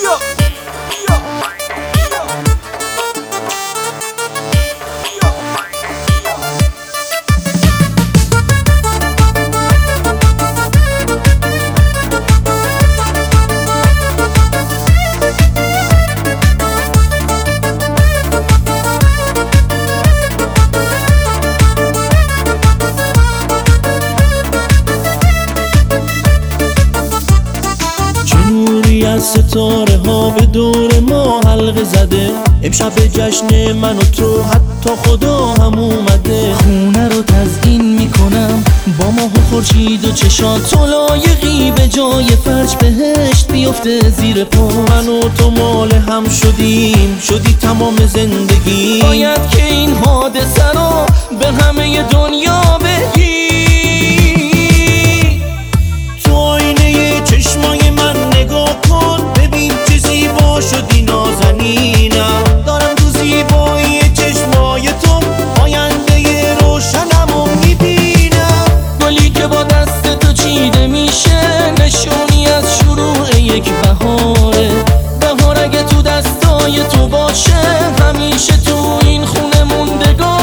از ستاره ها به دور ما حلقه زده، امشب جشن من و تو حتی خدا هم اومده. خونه رو تزیین میکنم با ماه و خورشید و چشات، تو لایقی به جای فرش بهشت بیفته زیر پا. من و تو مال هم شدیم، شدی تمام زندگی. باید که این حادثه رو به همه دنیا بگی. تو آینه چشمای من نگاه کن، ببین چه زیبا شدی نازنینم. دارم تو زیبایی چشمای تو آینده روشنمو میبینم. گلی که با دست تو چیده میشه نشونی از شروع یک بهاره. بهار اگه تو دستای تو باشه همیشه تو این خونه موندگاره.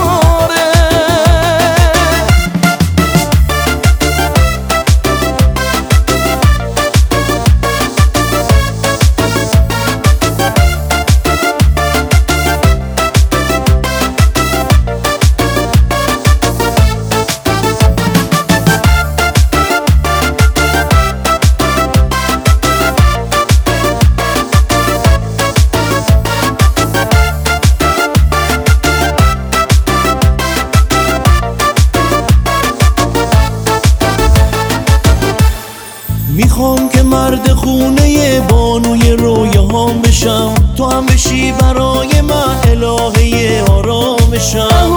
میخوام که مرد خونه بانوی رویاهام بشم، تو هم بشی برای من الهه آرامشم.